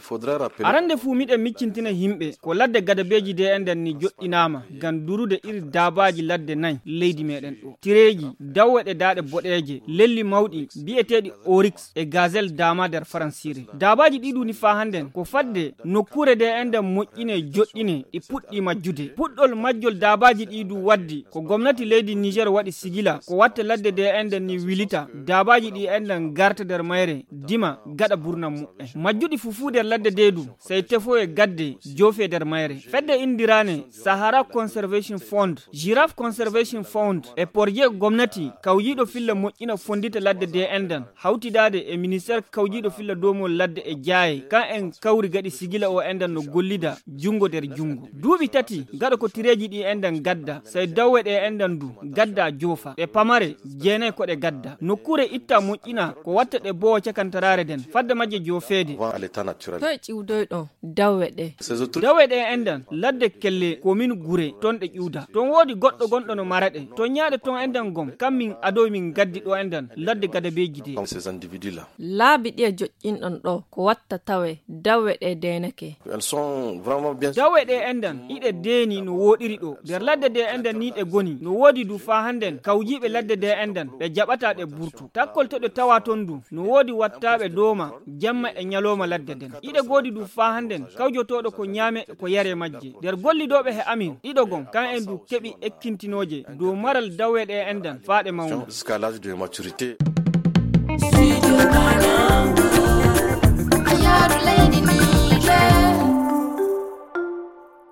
arande fu miɗe miccintina himɓe ko ladde gadabeji de enden ni joɗɗinama gam durude iri dabaji ladde nayi leydi meɗen ɗo tireji dawwe ɗe daɗe boɗeje lelli mawɗi bi'eteɗi oryx e gazelle dama nder faransire dabaji ɗiɗu ni fa handen ko fadde nokkure de enden moƴƴine joɗɗine ɗi puɗɗi majjude puɗɗol majjol dabaji ɗiɗu waddi ko gomnati leydi Niger waɗi sigila ko watte ladde de enden ni wilita dabaji ɗi enden garta nder mayre dima gaɗa burnam mu'e majjuɗi fufu nder ladde dedu sey tefo e gadde jofe nder mayre fedde indirane Sahara Conservation Fund Giraffe Conservation Fund e porje gomnati kawjiɗo filla moƴƴina fondita ladde de enden hawtidade e ministére kawjiɗo filla domol ladde e jaaye kan en kawri gaɗi sigila o enden no gollida jungo nder jungo duuɓi tati gaɗa ko tireji ɗi enden gadda sey dawwe ɗe enden du gadda jofa e pamare jeenayi koɗe gadda nokkure itta moƴƴina ko watta ɗe bowo cakantarare den fadde majje jofeede to e ƴiwdoyɗo dawwe ɗe enden ladde kelle commune gure ton ɗe ƴiwda ton woodi goɗɗo gonɗo no mara ɗe ton ñaaɗe ton enden gom kam min adoy min gaddi ɗo enden ladde gadabeji de laabi ɗi e joƴƴinɗon ɗo ko watta tawe dawwe ɗe denake dawwe ɗe enden iɗe deeni no woɗiri ɗo nder ladde de enden ni ɗe goni no woodi du fa handen kawjiɓe ladde de enden ɓe jaɓata ɗe burtu takkol to ɗe tawa ton du no woodi wattaɓe dooma jamma e ñaloma ladde den iɗe goodi du fa handen kawjotoɗo ko ñaame ko yare majje nder gollidoɓe he amin ɗiɗo gon kan en du keɓi ekkintinoje dow maral dawwe ɗe enden faaɗe mawno Studio Banangu, Ayadu Lady